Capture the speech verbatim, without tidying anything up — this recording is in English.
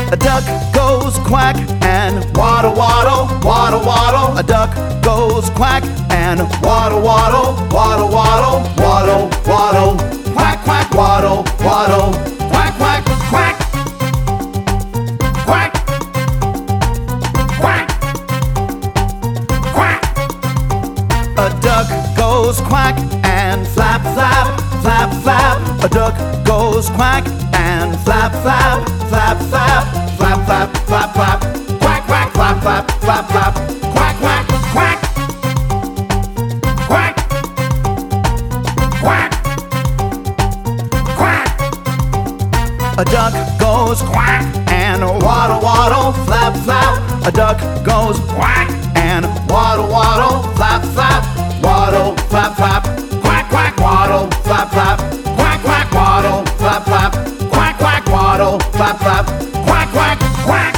A duck goes quack and waddle, waddle, waddle, waddle. A duck goes quack and waddle, waddle, waddle, waddle, waddle, waddle. Quack, quack, waddle, waddle. Quack, quack, quack. Quack. Quack. Quack. A duck goes quack and flap, flap, flap, flap. A duck goes quack and flap, flap, flap, flap, flap, flap, flap, flap. Quack, quack, flap, flap, flap, flap. Quack, quack, quack. Quack. Quack. Quack. A duck goes quack and waddle, waddle, flap, flap. A duck goes quack and waddle, waddle, flap, flap. Waddle, flap, flap. Quack, quack, waddle, flap, flap. Quack, quack, waddle, flap, flap. Quack, quack, waddle, flap, flap. Quack, quack, quack.